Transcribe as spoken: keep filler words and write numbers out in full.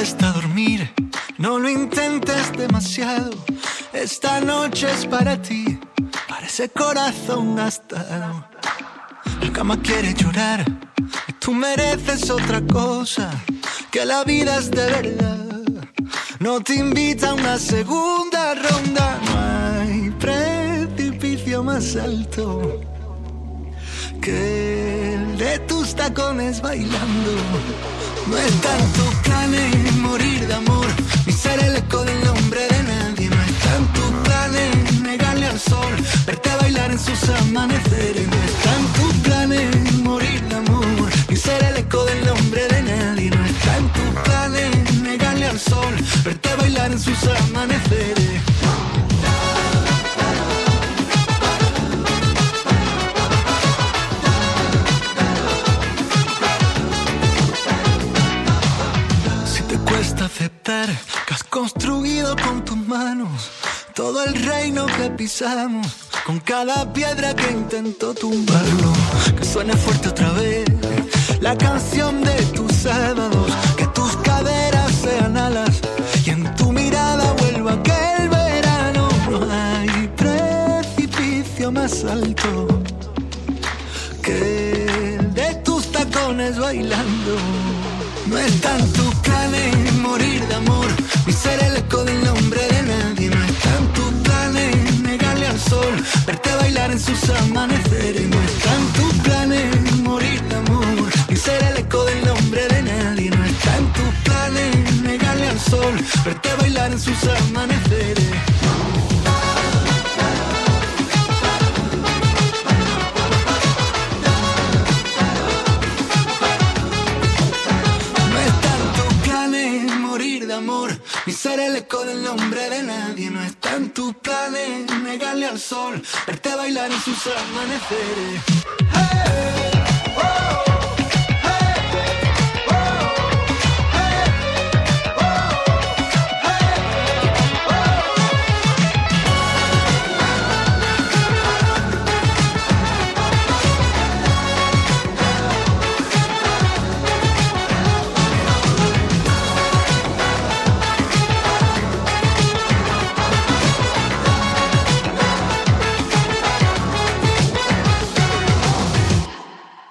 Cuesta dormir, no lo intentes demasiado. Esta noche es para ti, para ese corazón gastado. La cama quiere llorar y tú mereces otra cosa, que la vida es de verdad. No te invita a una segunda ronda. No hay precipicio más alto que el de tus tacones bailando. No está en tus planes morir de amor, ni ser el eco del nombre de nadie. No está en tus planes negarle al sol, verte bailar en sus amaneceres. No está en tus planes morir de amor, ni ser el eco del nombre de nadie. No está en tus planes negarle al sol, verte bailar en sus amaneceres. Cuesta aceptar que has construido con tus manos todo el reino que pisamos, con cada piedra que intentó tumbarlo. Que suene fuerte otra vez la canción de tus sábados, que tus caderas sean alas y en tu mirada vuelva aquel verano. No hay precipicio más alto que el de tus tacones bailando. No está en tus planes morir de amor, ni ser el eco del nombre de nadie. No está en tus planes negarle al sol, verte bailar en sus amaneceres. No está en tus planes morir de amor, ni ser el eco del nombre de nadie. No está en tus planes negarle al sol, verte bailar en sus amaneceres. Ni ser el eco del nombre de nadie. No está en tus planes negarle al sol, verte bailar en sus amaneceres. ¡Hey!